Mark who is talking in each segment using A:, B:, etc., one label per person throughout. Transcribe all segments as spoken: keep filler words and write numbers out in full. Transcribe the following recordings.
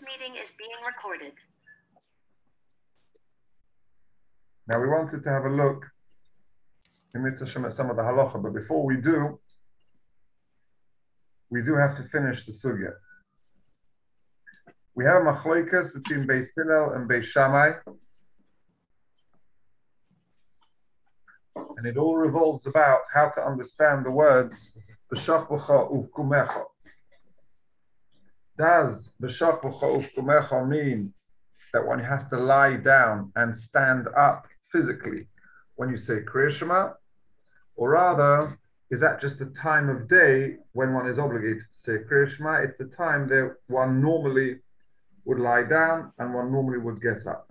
A: meeting is being recorded.
B: Now we wanted to have a look in Mitzvah Shem at some of the halacha, but before we do, we do have to finish the sugya. We have a machlokas between Beis Hillel and Beis Shammai, and it all revolves about how to understand the words B'shach b'cha uvkumecha. Does B'shach b'cha uvkumecha mean that one has to lie down and stand up physically when you say Kriya Shema, or rather, is that just a time of day when one is obligated to say Kriya Shema? It's the time that one normally would lie down and one normally would get up.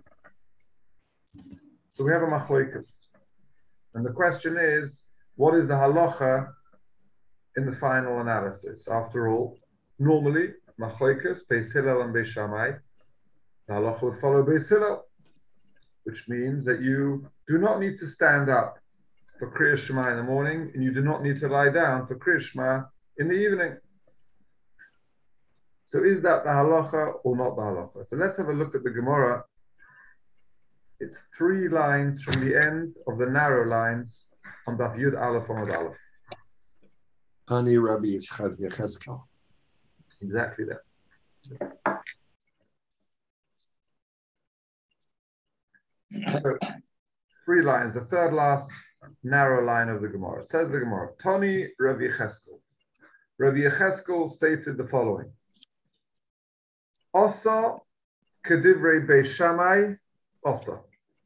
B: So we have a machlokas. And the question is, what is the halacha in the final analysis? After all, normally, machlokas, Beis Hillel and Beis Shammai, the halacha would follow Beis Hillel, which means that you do not need to stand up for Kriya Shema in the morning, and you do not need to lie down for Kriya Shema in the evening. So is that the halacha or not the halacha? So let's have a look at the Gemara. It's three lines from the end of the narrow lines on Daf Yud Aleph Amud Aleph.
C: Ani Rabbi Yitzchak Yecheskel.
B: Exactly that. So three lines, the third last narrow line of the Gemara. It says the Gemara, Tani Rabbi Yecheskel. Rabbi Yecheskel stated the following. Asa kedivrei Beis Shammai, asa.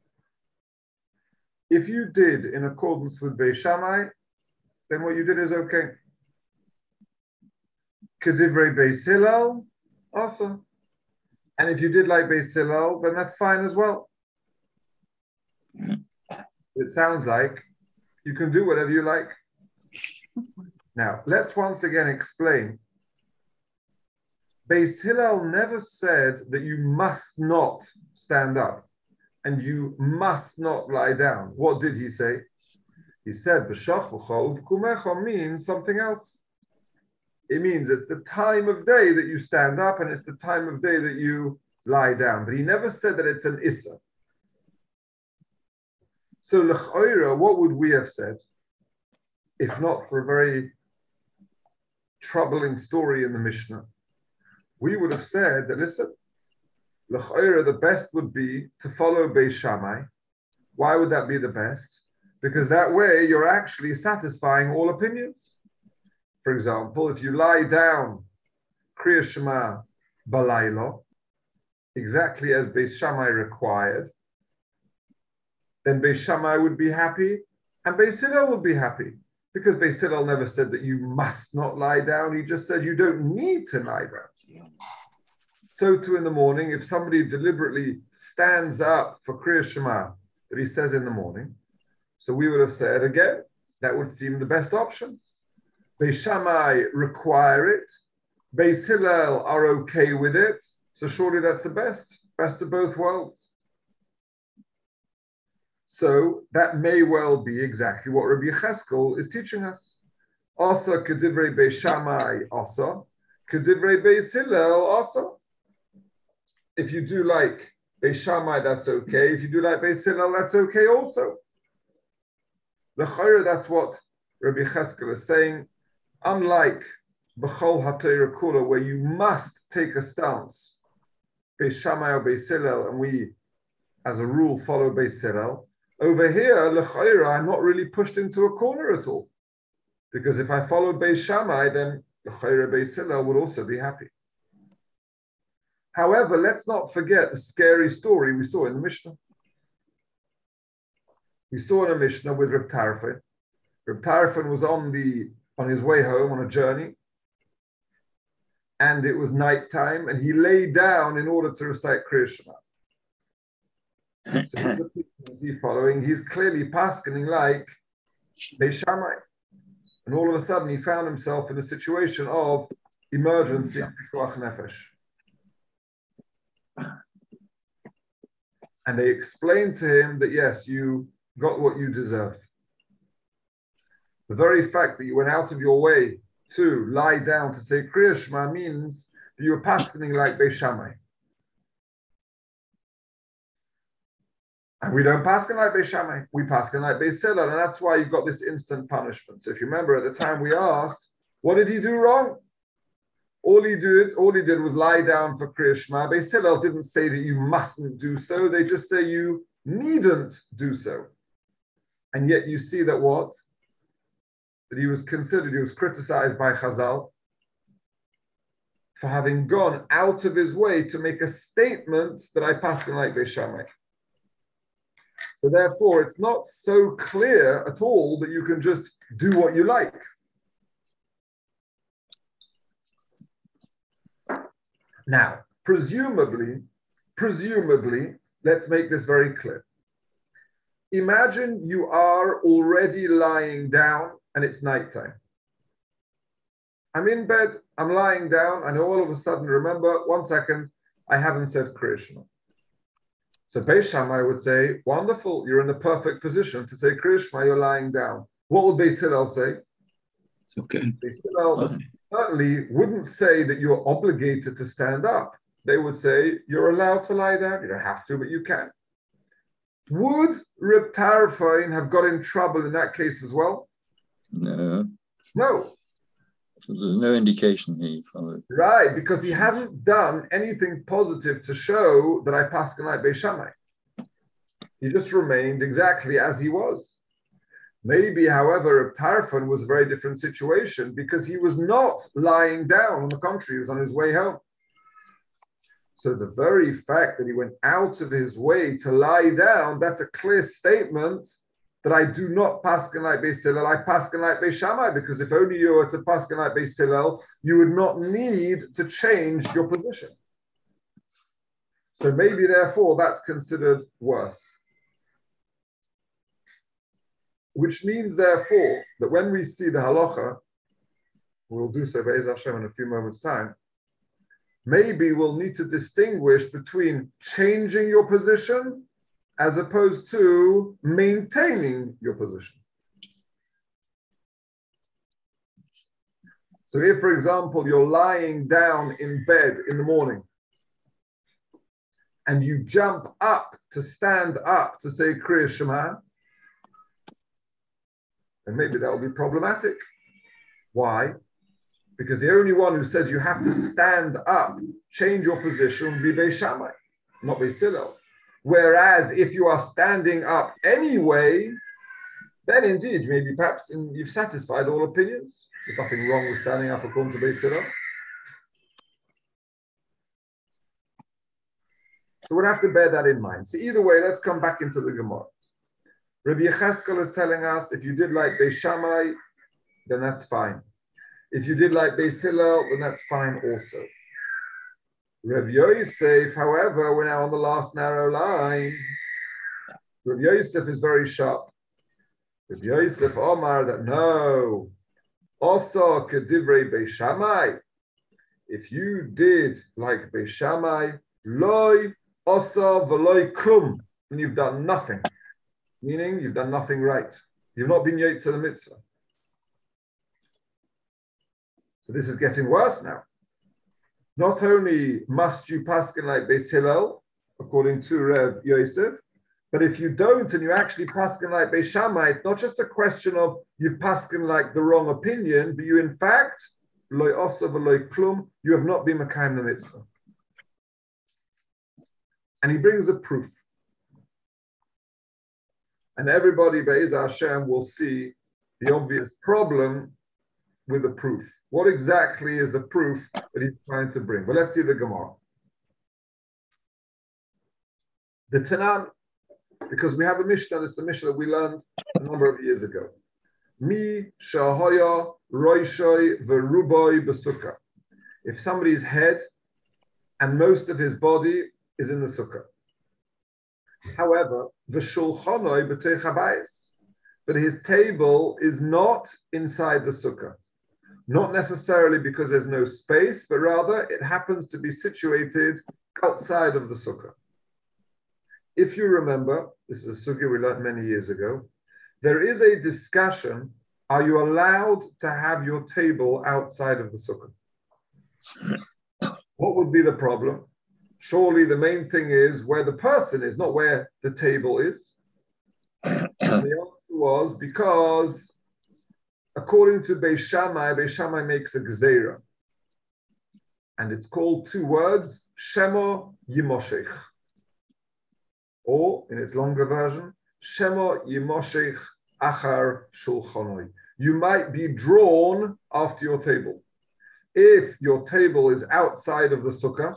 B: If you did in accordance with Beis Shammai, then what you did is okay. Kedivrei Beis Hillel, asa. And if you did like Beis Hillel, then that's fine as well. It sounds like you can do whatever you like. Now, let's once again explain. Beis Hillel never said that you must not stand up and you must not lie down. What did he say? He said, B'shach b'cha uvkumecha means something else. It means it's the time of day that you stand up and it's the time of day that you lie down. But he never said that it's an issa. So, l'ch'oira, what would we have said, if not for a very troubling story in the Mishnah? We would have said that, listen, l'ch'oira, the best would be to follow Beis Shammai. Why would that be the best? Because that way you're actually satisfying all opinions. For example, if you lie down Kriya Shema balaylo, exactly as Beis Shammai required, then Beis Shammai would be happy, and Beis Hillel would be happy. Because Beis Hillel never said that you must not lie down, he just said you don't need to lie down. So too in the morning, if somebody deliberately stands up for Kriya Shema, that he says in the morning, so we would have said again, that would seem the best option. Beis Shammai require it, Beis Hillel are okay with it, so surely that's the best, best of both worlds. So that may well be exactly what Rabbi Yecheskel is teaching us. Asa kedivrei Beis Shammai asa, kedivrei Beis Hillel asa. If you do like Beis Shammai, that's okay. If you do like Beis Hillel, that's okay also. L'chayra, that's what Rabbi Yecheskel is saying. Unlike B'chol HaTorah Kula, where you must take a stance, Beis Shammai or Beis Hillel, and we, as a rule, follow Beis Hillel. Over here, l'chayra, I'm not really pushed into a corner at all. Because if I followed Beis Shammai, then l'chayra Beis Hillel would also be happy. However, let's not forget the scary story we saw in the Mishnah. We saw in the Mishnah with Reb Tarfon. Reb Tarfon was on the on his way home on a journey, and it was nighttime, and he lay down in order to recite Kriya Shema. So is he following? He's clearly paskening like Beis Shammai. And all of a sudden he found himself in a situation of emergency pikuach nefesh. And they explained to him that yes, you got what you deserved. The very fact that you went out of your way to lie down to say Kriya Shema means that you were paskening like Beis Shammai. And we don't paskin like Beis Shammai, we paskin like Beis Hillel, and that's why you've got this instant punishment. So if you remember at the time we asked, what did he do wrong? All he did, all he did was lie down for Kriya Shema. Beis Hillel didn't say that you mustn't do so, they just say you needn't do so. And yet you see that what? That he was considered, he was criticized by Chazal for having gone out of his way to make a statement that I paskin like Beis Shammai. So therefore, it's not so clear at all that you can just do what you like. Now, presumably, presumably, let's make this very clear. Imagine you are already lying down and it's nighttime. I'm in bed, I'm lying down, and all of a sudden, remember, one second, I haven't said Kriya Shema. So Beis Shammai would say, wonderful, you're in the perfect position to say Kriya Shema, you're lying down. What would Beis Hillel say?
A: Okay.
B: Beis Hillel certainly wouldn't say that you're obligated to stand up. They would say, you're allowed to lie down. You don't have to, but you can. Would Reb Tarfon have got in trouble in that case as well?
A: No.
B: No.
A: There's no indication he followed.
B: Right, because he hasn't done anything positive to show that I paskin like Beis Shammai. He just remained exactly as he was. Maybe, however, Reb Tarfon was a very different situation because he was not lying down. On the contrary, he was on his way home. So the very fact that he went out of his way to lie down, that's a clear statement that I do not paskin like Beis Hillel, I paskin like Beis Shammai, because if only you were to paskin like Beis Hillel, you would not need to change your position. So maybe, therefore, that's considered worse. Which means, therefore, that when we see the halacha, we'll do so Be'ez Hashem in a few moments' time, maybe we'll need to distinguish between changing your position as opposed to maintaining your position. So if, for example, you're lying down in bed in the morning and you jump up to stand up to say Kriya Shema, then maybe that will be problematic. Why? Because the only one who says you have to stand up, change your position, will be Beis Shammai, not Beis Hillel. Whereas if you are standing up anyway, then indeed, maybe perhaps in, you've satisfied all opinions. There's nothing wrong with standing up according to Beis Hillel. So we'll have to bear that in mind. So either way, let's come back into the Gemara. Rabbi Yecheskel is telling us, if you did like Beis Shammai, then that's fine. If you did like Beis Hillel, then that's fine also. Rav Yosef, however, we're now on the last narrow line. Rav Yosef is very sharp. Rav Yosef Omar that no, also kedivrei Beis Shammai. If you did like Beis Shammai, loy osa v'loy klum, and you've done nothing, meaning you've done nothing right. You've not been yotze the mitzvah. So this is getting worse now. Not only must you paskin like Beis Hillel, according to Rav Yosef, but if you don't and you actually paskin like Beis Shammai, it's not just a question of you paskin like the wrong opinion, but you in fact, loy osa v'loy klum, you have not been mekayim the mitzvah. And he brings a proof. And everybody, Be'ez Hashem, will see the obvious problem with the proof. What exactly is the proof that he's trying to bring? Well, let's see the Gemara. The Tanan, because we have a Mishnah, this is a Mishnah that we learned a number of years ago. Mi shahoya roishoi veruboi besukkah. If somebody's head and most of his body is in the sukkah. However, v'shulchanoi b'tei chabayis, but his table is not inside the sukkah. Not necessarily because there's no space, but rather it happens to be situated outside of the sukkah. If you remember, this is a sukkah we learned many years ago, there is a discussion, are you allowed to have your table outside of the sukkah? What would be the problem? Surely the main thing is where the person is, not where the table is. And the answer was because, according to Beis Shammai, Beis Shammai makes a gzeira. And it's called two words, Shemo Yimoshech. Or, in its longer version, Shemo Yimoshech Achar Shulchanoi. You might be drawn after your table. If your table is outside of the sukkah,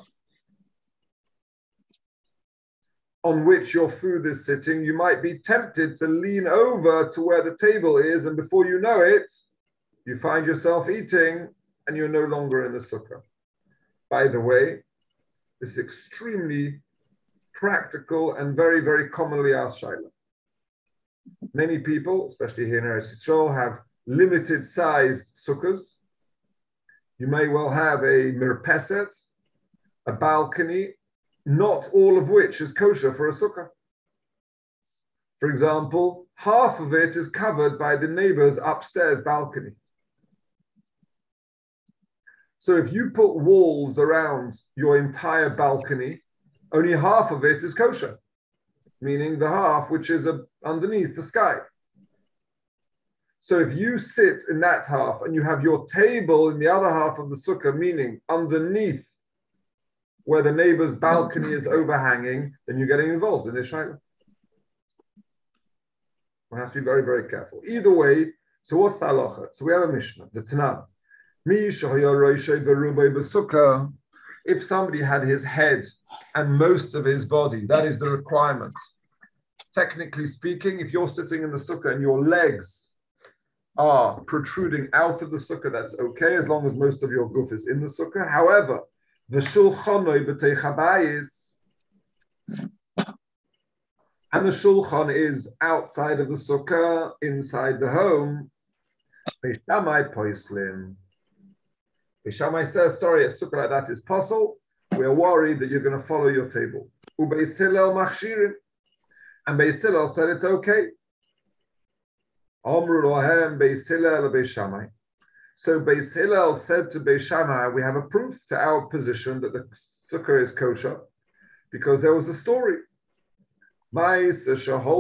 B: on which your food is sitting, you might be tempted to lean over to where the table is, and before you know it, you find yourself eating and you're no longer in the sukkah. By the way, this is extremely practical and very, very commonly asked shaila. Many people, especially here in Eretz Yisrael, have limited sized sukkahs. You may well have a mirpeset, a balcony, not all of which is kosher for a sukkah. For example, half of it is covered by the neighbor's upstairs balcony. So if you put walls around your entire balcony, only half of it is kosher, meaning the half which is a, underneath the sky. So if you sit in that half and you have your table in the other half of the sukkah, meaning underneath where the neighbor's balcony is overhanging, then you're getting involved in this shaila. One has to be very, very careful. Either way, so what's the halacha? So we have a Mishnah, the Tanakh. If somebody had his head and most of his body, that is the requirement. Technically speaking, if you're sitting in the sukkah and your legs are protruding out of the sukkah, that's okay, as long as most of your goof is in the sukkah. However, the shulchanoi b'tei chabayis, and the shulchan is outside of the sukkah, inside the home, Beis Shammai poislim. Beis Shammai says, sorry, a sukkah like that is possible. We are worried that you're going to follow your table. Ubeis Hillel machshirim. And Beis Hillel said it's okay. Amru lohem Beis Hillel Beis Shammai. So Beis Hillel said to Beis Shammai, we have a proof to our position that the sukkah is kosher, because there was a story. Remember,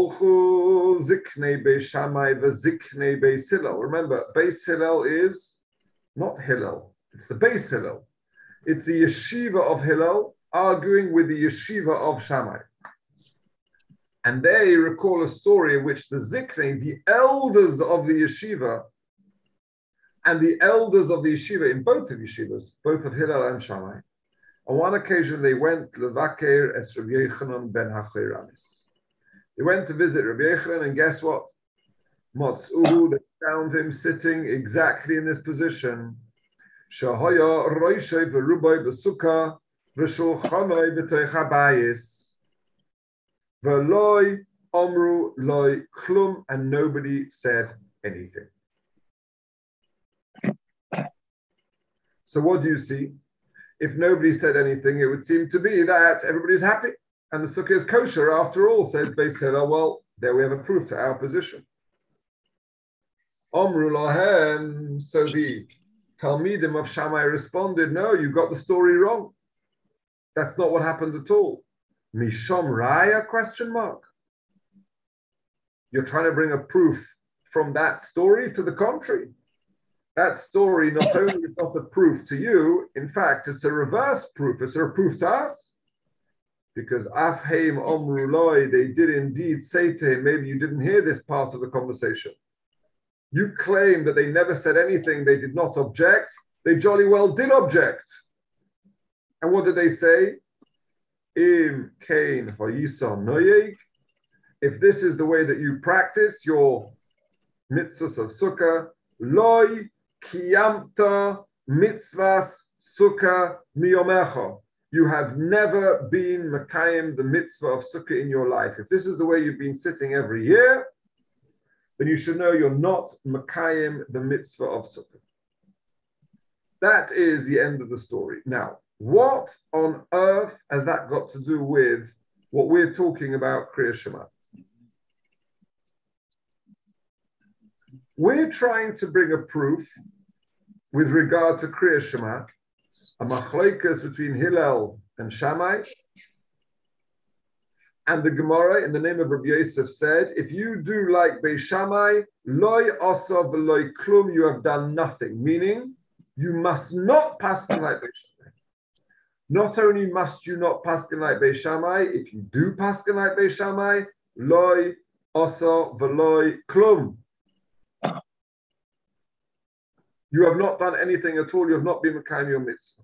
B: Beis Hillel is not Hillel, it's the Beis Hillel. It's the yeshiva of Hillel arguing with the yeshiva of Shammai. And they recall a story in which the Ziknei, the elders of the yeshiva, and the elders of the yeshiva in both of yeshivas, both of Hillel and Shammai, on one occasion they went levaker es Rabbi Yochanan ben Hachiramis. They went to visit Rabbi Yochanan, and guess what? Motz'uhu, they found him sitting exactly in this position. Shahaya roishay v'rubai b'sukkah v'shulchanoi b'tei chabayis v'loi omru loi klum, and nobody said anything. So what do you see? If nobody said anything, it would seem to be that everybody's happy and the sukkah is kosher after all, says Beis Hillel. Well, there we have a proof to our position. Omru lahem, so the Talmidim of Shammai responded, no, you got the story wrong. That's not what happened at all. Mishom Raya, question mark. You're trying to bring a proof from that story to the contrary. That story not only is not a proof to you, in fact, it's a reverse proof. It's a proof to us. Because Afheim Omru Loi, they did indeed say to him, maybe you didn't hear this part of the conversation. You claim that they never said anything, they did not object. They jolly well did object. And what did they say? Im Kain Hoyisa Noyeg. If this is the way that you practice your mitzvahs of sukkah, Loi Kiyamta Mitzvahs Sukkah Miyomecha. You have never been Mekayim, the mitzvah of sukkah in your life. If this is the way you've been sitting every year, then you should know you're not Mekayim, the mitzvah of sukkah. That is the end of the story. Now, what on earth has that got to do with what we're talking about, Kriya Shema? We're trying to bring a proof with regard to Kriya Shema a machlokas between Hillel and Shammai. And the Gemara in the name of Rabbi Yosef said, if you do like Beis Shammai, loy asa v'loy klum, you have done nothing. Meaning, you must not paskin like Beis Shammai. Not only must you not paskin like Beis Shammai, if you do paskin like Beis Shammai, loy asa v'loy klum. You have not done anything at all. You have not been mekayim your mitzvah.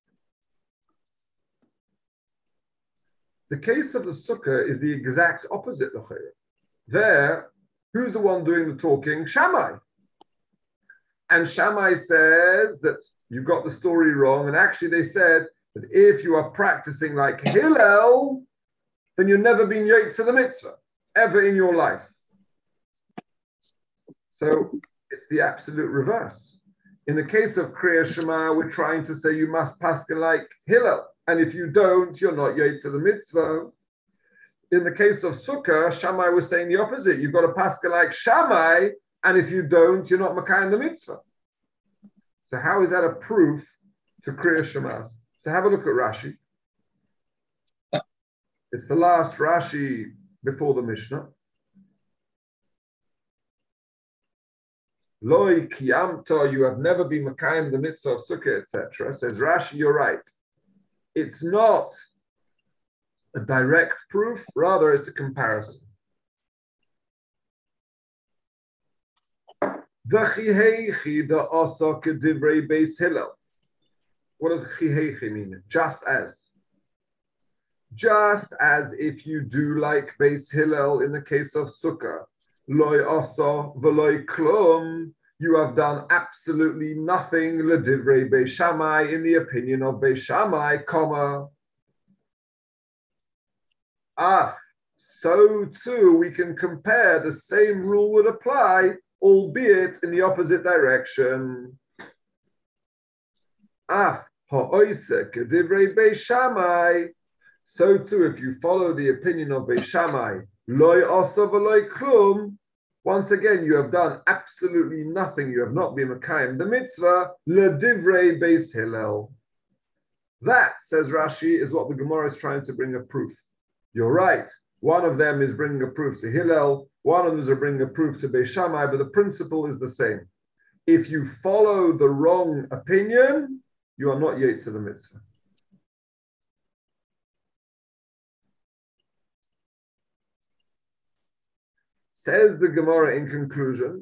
B: The case of the sukkah is the exact opposite. There, who's the one doing the talking? Shammai. And Shammai says that you got the story wrong. And actually they said that if you are practicing like Hillel, then you've never been yotze the mitzvah, ever in your life. So it's the absolute reverse. In the case of Kriya Shema, we're trying to say you must paskin like Hillel. And if you don't, you're not yotze the mitzvah. In the case of Sukkah, Shammai was saying the opposite. You've got to paskin like Shammai, and if you don't, you're not mekayim the mitzvah. So how is that a proof to Kriya Shemas? So have a look at Rashi. It's the last Rashi before the Mishnah. Loi kiyamta, you have never been mekayim the mitzvah of Sukkah, et cetera. Says Rashi, you're right. It's not a direct proof, rather it's a comparison. The chiheichi the asa kedivrei beis Hillel. What does chiheichi mean? Just as. Just as if you do like beis Hillel in the case of Sukkah, loy asa v'loy klum, you have done absolutely nothing, l'divrei Beis Shammai, in the opinion of Beis Shammai, comma. Ah, so too we can compare, the same rule would apply, albeit in the opposite direction. Ah, ha'oise k'divrei Beis Shammai, so too if you follow the opinion of Beis Shammai, loy asa v'loy klum, once again, you have done absolutely nothing. You have not been mekayim the mitzvah, l'divrei Beis Hillel. That, says Rashi, is what the Gemara is trying to bring a proof. You're right. One of them is bringing a proof to Hillel. One of them is bringing a proof to Beis Shammai, but the principle is the same. If you follow the wrong opinion, you are not yotze the mitzvah. Says the Gemara in conclusion,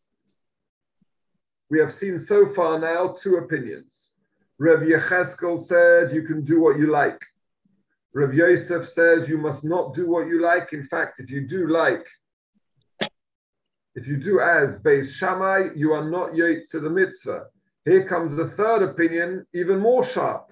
B: we have seen so far now two opinions. Rav Yecheskel said you can do what you like. Rav Yosef says you must not do what you like. In fact, if you do like, if you do as Beis Shammai, you are not yotze the mitzvah. Here comes the third opinion, even more sharp.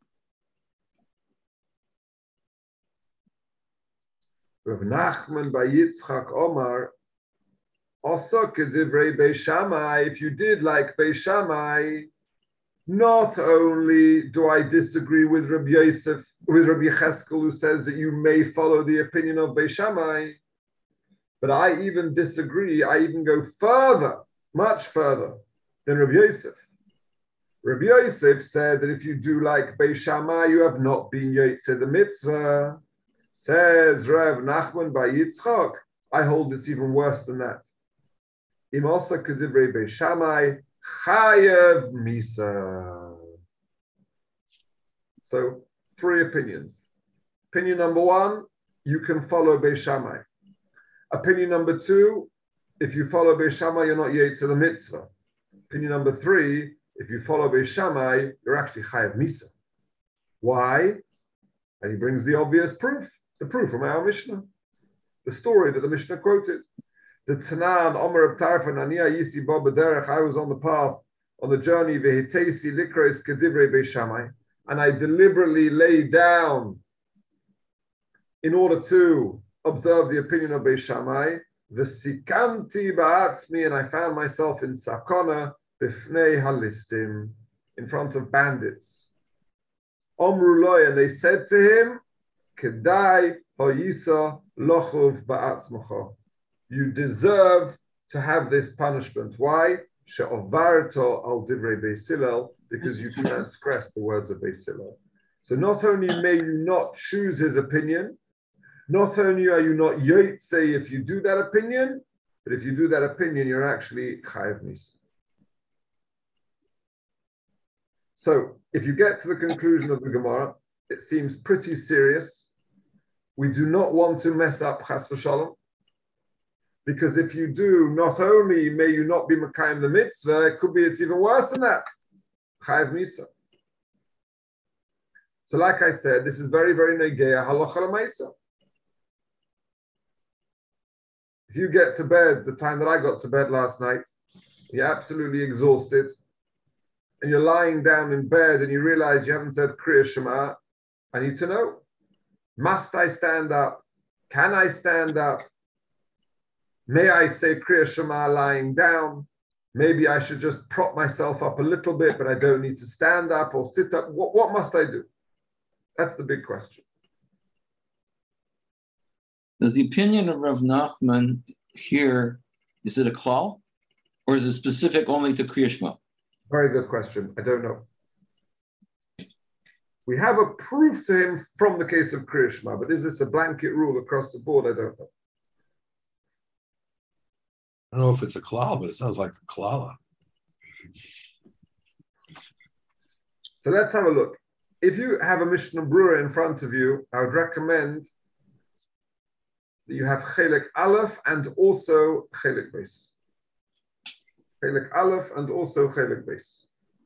B: Rav Nachman bar Yitzchak Omar, also kedivrei Beis Shammai, if you did like Beis Shammai, not only do I disagree with Rabbi Yosef, with Rabbi Yecheskel, who says that you may follow the opinion of Beis Shammai, but I even disagree, I even go further, much further than Rabbi Yosef. Rabbi Yosef said that if you do like Beis Shammai, you have not been yotze the mitzvah. Says Rav Nachman bar Yitzchak, I hold it's even worse than that. Im also kedivrei Beis Shammai, chayev misa. So, three opinions. Opinion number one, you can follow Beis Shammai. Opinion number two, if you follow Beis Shammai, you're not yotze the mitzvah. Opinion number three, if you follow Beis Shammai, you're actually chayev misa. Why? And he brings the obvious proof. The proof from our Mishnah, the story that the Mishnah quoted. The Tanan Omer of Tarfan Ania Yisi Bob B'derech. I was on the path, on the journey vehitesi likros kedivrei Beis Shammai, and I deliberately lay down in order to observe the opinion of Beis Shammai. V'sikamti ba'atzmi, and I found myself in sakona b'fnei halistim, in front of bandits. Omru loy, and they said to him, Kedai hoyisa lochuv ba'atzmacha. You deserve to have this punishment. Why? she'ovarto al divrei Beis Hillel, because you transgress the words of Beis Hillel. So not only may you not choose his opinion, not only are you not yotze if you do that opinion, but if you do that opinion, you're actually chayav misa. So if you get to the conclusion of the Gemara, it seems pretty serious. We do not want to mess up chas v'shalom, because if you do, not only may you not be mekayim the mitzvah, it could be it's even worse than that, chayav misa. So like I said, this is very, very negeya halacha l'maisa. If you get to bed the time that I got to bed last night, you're absolutely exhausted, and you're lying down in bed and you realize you haven't said Kriya Shema, I need to know, must I stand up? Can I stand up? May I say Kriya Shema lying down? Maybe I should just prop myself up a little bit, but I don't need to stand up or sit up. What, what must I do? That's the big question.
A: Does the opinion of Rav Nachman here, is it a klal? Or is it specific only to Kriya Shema?
B: Very good question. I don't know. We have a proof to him from the case of Kriya Shema, but is this a blanket rule across the board? I don't know.
C: I don't know if it's a klal, but it sounds like a klala.
B: So let's have a look. If you have a Mishnah Brura in front of you, I would recommend that you have Chelek Aleph and also Chelek Beis. Chelek Aleph and also Chelek Beis.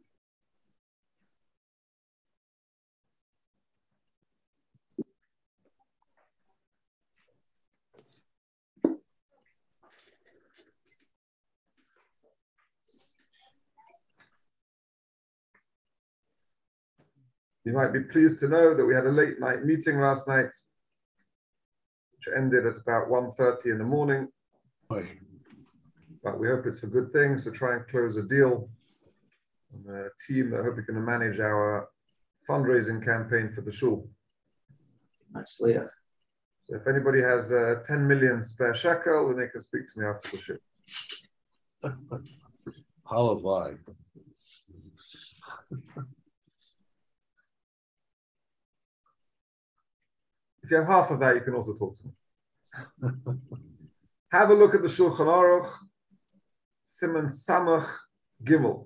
B: You might be pleased to know that we had a late night meeting last night, which ended at about one thirty in the morning.
C: Right.
B: But we hope it's for good things, to try and close a deal. And a team that hope we can manage our fundraising campaign for the shul.
A: That's later.
B: So if anybody has uh, ten million spare shekel, then they can speak to me after the shul.
C: Halavai.
B: If you have half of that, you can also talk to me. Have a look at the Shulchan Aruch, Siman Samach Gimel.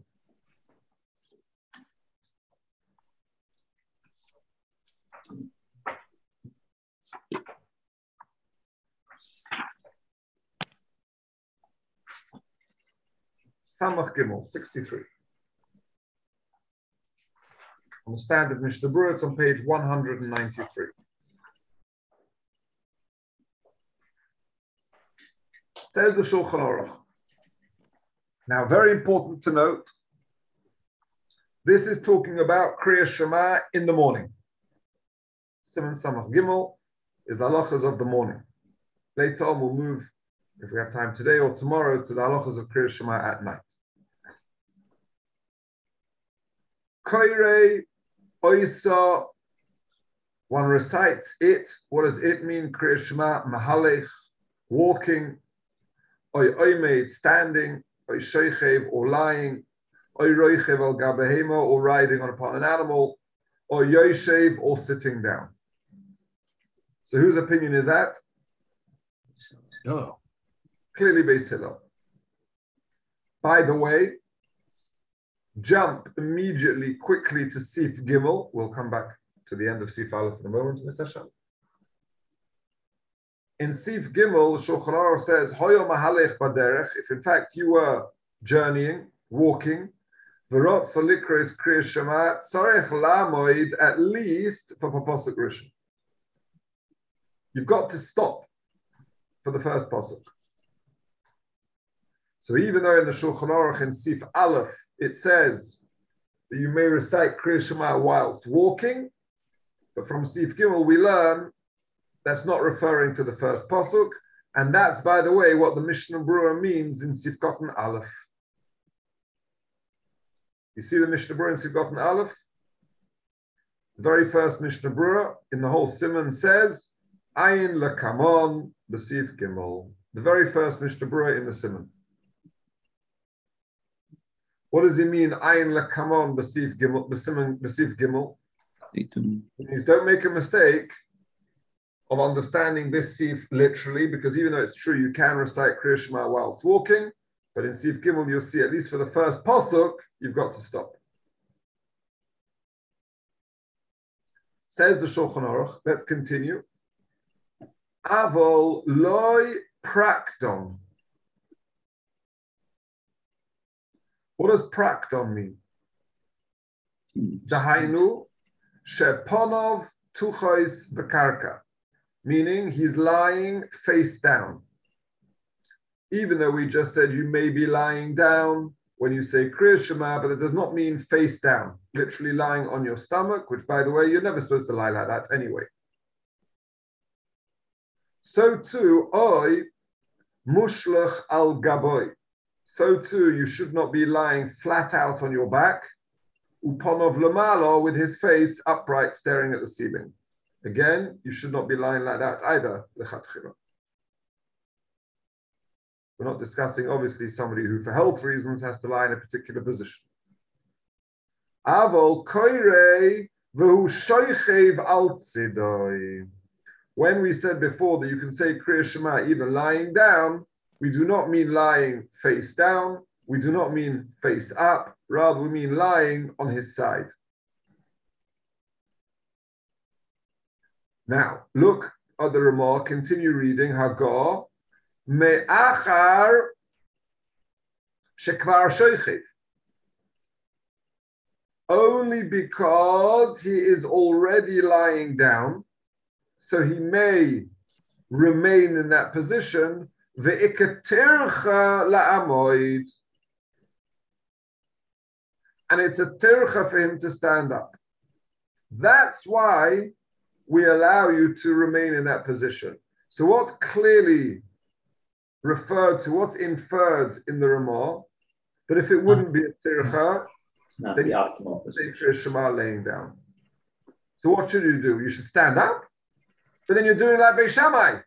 B: Samach Gimel, sixty-three. On the standard Mishnah Brura, it's on page one hundred ninety-three. Says the Shulchan Aruch. Now, very important to note, this is talking about Kriya Shema in the morning. Siman Samach Gimel is the halachas of the morning. Later on, we'll move, if we have time today or tomorrow, to the halachas of Kriya Shema at night. Koirei Oisa, one recites it. What does it mean? Kriya Shema, Mahalech, walking. Oy oimeid, standing, oy sheichev, or lying, oy roichev al gabehema, or riding on upon an animal, or yoshev, or sitting down. So whose opinion is that?
C: Oh.
B: Clearly Beis Hillel. By the way, jump immediately, quickly to Sif Gimel. We'll come back to the end of Sif Aleph in a moment in the session. In Sif Gimel, Shulchan Aruch says, Hoyo mahalech baderech, if in fact you were journeying, walking, V'rot salikres kriya shema, tzarech lamoid, at least for Pasuk Rishon. You've got to stop for the first Pasuk. So even though in the Shulchan Aruch in Sif Aleph, it says that you may recite Kriya Shema whilst walking, but from Sif Gimel we learn that's not referring to the first pasuk, and that's, by the way, what the Mishnah Brura means in Sif Kotan Aleph. You see the Mishnah Brura in Sif Kotan Aleph? The very first Mishnah Brura in the whole Siman says, Ayin lekamon b'Sif Gimel. The very first Mishnah Brura in the Siman. What does it mean? Ayin lakamon b'sif gimel, b'simen b'sif gimel. Means don't make a mistake of understanding this sif literally, because even though it's true you can recite Kriya Shema whilst walking, but in sif gimel you'll see at least for the first pasuk you've got to stop. Says the Shulchan Aruch. Let's continue. Avol loy prakdon. What does prakdon mean? Dahainu sheponov tuchois bekarka, meaning he's lying face down. Even though we just said you may be lying down when you say Kriya Shema, but it does not mean face down, literally lying on your stomach, which, by the way, you're never supposed to lie like that anyway. So too, oi mushlach al gaboy. So too, you should not be lying flat out on your back, uponov lamalo, with his face upright, staring at the ceiling. Again, you should not be lying like that either. We're not discussing, obviously, somebody who, for health reasons, has to lie in a particular position. Avol koirei v'hu shoichev al tzidoi. When we said before that you can say Kriya Shema even lying down, we do not mean lying face down. We do not mean face up. Rather, we mean lying on his side. Now, look at the remark. Continue reading. Hagar. Me'achar shekvar shoichev. Only because he is already lying down, so he may remain in that position. Ve'ikatercha la'amoid. And it's a tercha for him to stand up. That's why we allow you to remain in that position. So what's clearly referred to, what's inferred in the Ramah, that if it wouldn't be a tircha,
A: not
B: then
A: the
B: you
A: optimal
B: say
A: position.
B: Kriya Shema laying down. So what should you do? You should stand up, but then you're doing like Beis Shammai.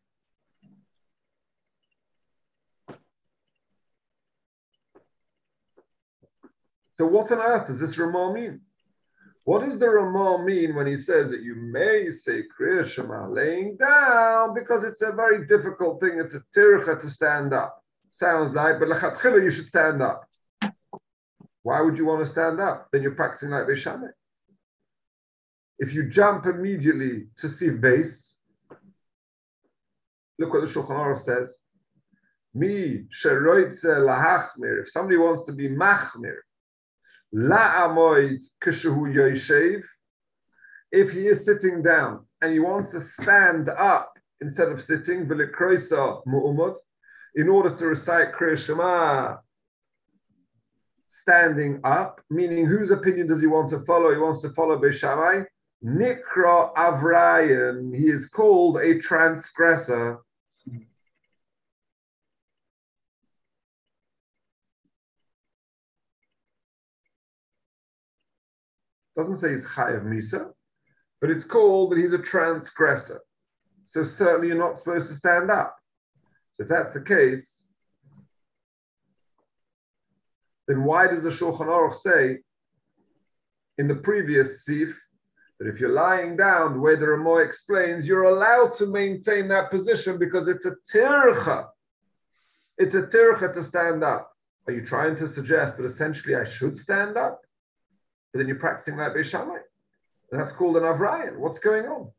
B: So what on earth does this Ramah mean? What does the Ramah mean when he says that you may say Kriya Shema laying down, because it's a very difficult thing, it's a tircha to stand up. Sounds like, but lechatchila you should stand up. Why would you want to stand up? Then you're practicing like Beis Shammai. If you jump immediately to Sif Beis, look what the Shulchan Aruch says. Mi sheroitze lahachmir. If somebody wants to be machmir, la'amoid kishehu yoshev, if he is sitting down and he wants to stand up instead of sitting, v'likroisa mu'umad, in order to recite Kriya Shema standing up, meaning whose opinion does he want to follow? He wants to follow Beis Shammai. Nikra Avrayan, he is called a transgressor. Doesn't say he's Chayav Misa, but it's called that he's a transgressor. So certainly you're not supposed to stand up. So if that's the case, then why does the Shulchan Aruch say in the previous sif that if you're lying down, the way the Ramah explains, you're allowed to maintain that position because it's a tircha. It's a tircha to stand up. Are you trying to suggest that essentially I should stand up? But then you're practicing like Beis Shammai. And that's called an Avrayan. What's going on?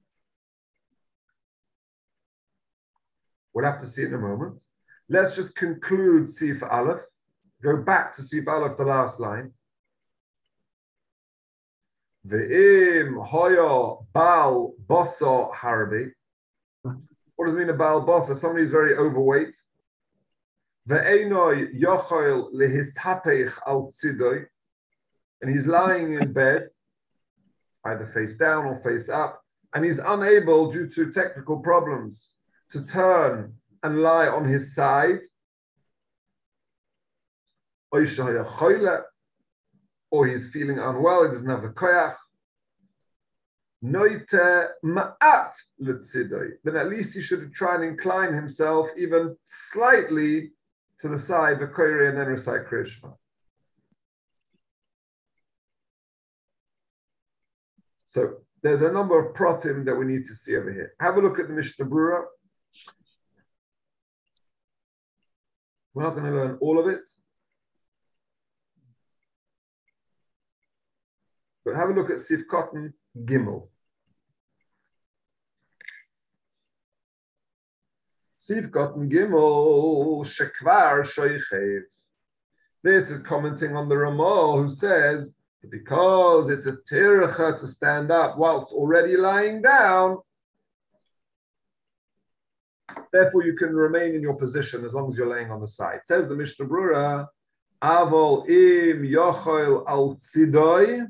B: We'll have to see in a moment. Let's just conclude Sif Aleph. Go back to Sif Aleph, the last line. Ve'im hoya bal bosa harbi. What does it mean a bal bosa? If somebody is very overweight. Ve'enoi yochel lehishapech al tzidoi. And he's lying in bed, either face down or face up, and he's unable, due to technical problems, to turn and lie on his side. Or he's feeling unwell, he doesn't have the koyach. Noite ma'at l'tzidoi. Then at least he should try and incline himself even slightly to the side, the koyre, and then recite Kriya Shema. So there's a number of pratim that we need to see over here. Have a look at the Mishnah Brura. We're not going to learn all of it. But have a look at Sif Cotton Gimel. Sif Cotton Gimel Shekvar Shoichev. This is commenting on the Ramah who says that because it's a tircha to stand up whilst already lying down, therefore you can remain in your position as long as you're laying on the side. Says the Mishnah Brura, Avol im yochel al tzidoi.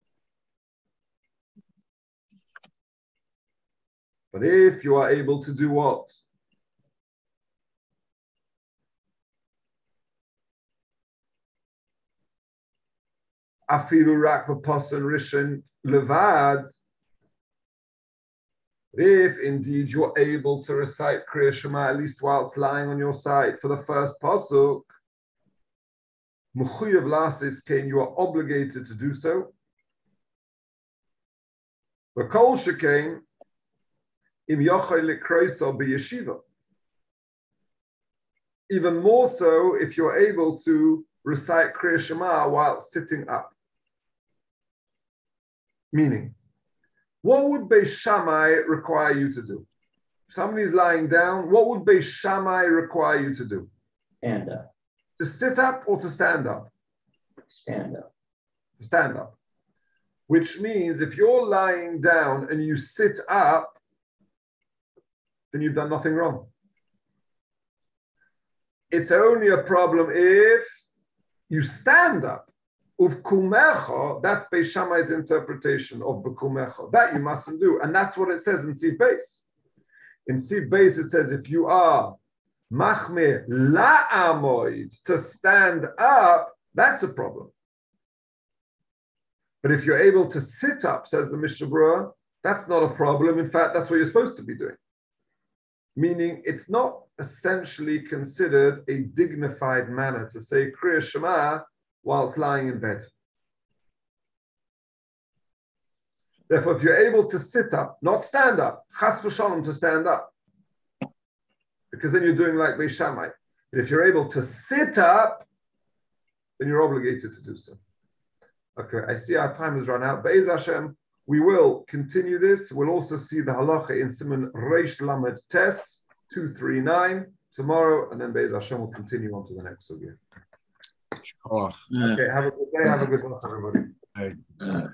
B: But if you are able to do what? Afilu rak b'pasan rishon levad. If indeed you're able to recite Kriya Shema at least while it's lying on your side for the first pasuk, Mechuyev lasis kain, you are obligated to do so. V'kol shekain im yochel likroiso b'yeshiva. Even more so if you're able to recite Kriya Shema while sitting up. Meaning, what would Beis Shammai require you to do? If somebody's lying down, what would Beis Shammai require you to do?
A: Stand up.
B: To sit up or to stand up?
A: Stand up.
B: To stand up. Which means if you're lying down and you sit up, then you've done nothing wrong. It's only a problem if you stand up. Uvkumecha, that's Beis Shammai's interpretation of Bekumecha. That you mustn't do. And that's what it says in Sif Beis. In Sif Beis, it says if you are machmir la'amoid, to stand up, that's a problem. But if you're able to sit up, says the Mishnah Brura, that's not a problem. In fact, that's what you're supposed to be doing. Meaning it's not essentially considered a dignified manner to say Kriya Shema whilst lying in bed. Therefore, if you're able to sit up, not stand up, chas v'shalom to stand up, because then you're doing like Beis Shammai. But if you're able to sit up, then you're obligated to do so. Okay, I see our time has run out. Be'ez Hashem, we will continue this. We'll also see the halacha in Siman Reish Lamed Tes two three nine tomorrow, and then Be'ez Hashem will continue on to the next sugya.
C: Oh.
B: Okay, have a good day. Have a good one, everybody.
C: Hey.
A: Uh,